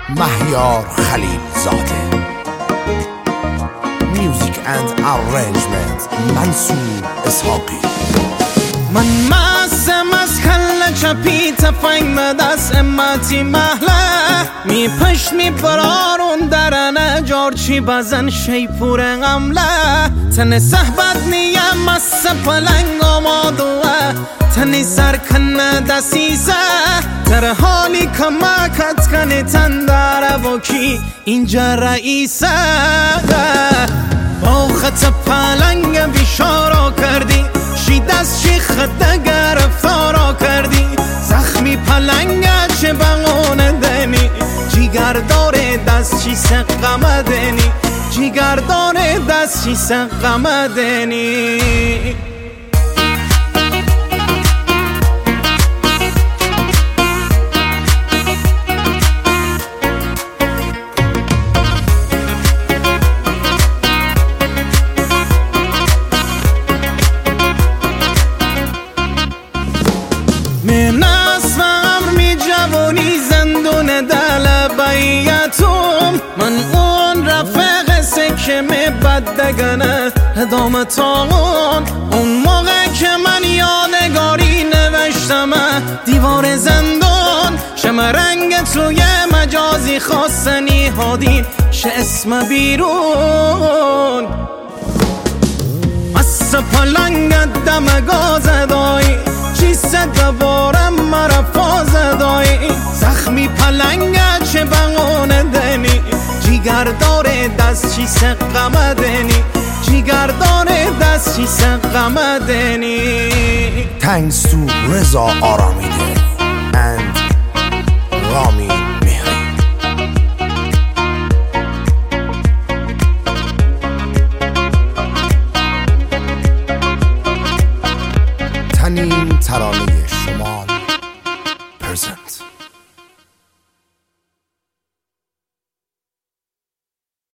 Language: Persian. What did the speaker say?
مهیار خلیل زاده. میوزیک اند ارنجمنت منصور اسحاقی. من مستم از کل چپی تفنگ مدست امتی محله می پشت می برارون درنه جارچی بزن شیپور غمله تن صحبت نیم مست پلنگ آمادوه تنی سرکن دسیزه تر حالی کمکت کنی تن داره باکی اینجا رئیسه با خط پلنگ بیشارا کردی شی دست چی خط گرفتارا کردی زخمی پلنگ چه بغونه دنی جیگر داره دست چی سقمه دنی جیگر داره دست چی سقمه دنی. من اسمم می جوانی زندون دل بیتم من اون رفق سکه می بدگنه ادامتان اون موقع که من یادگاری نوشتم دیوار زندان شم رنگ توی مجازی خواستنی هادین شه اسم بیرون از پلنگ دم گاز دایی چیست دوارم مرا فاز دایی زخمی پلنگ چه بغونه دنی جیگر داره دست چی سقمه دنی جیگر داره دست چی سقمه دنی. Thanks to رضا آرامیده and رامی مهری. تنین ترانه شمال present.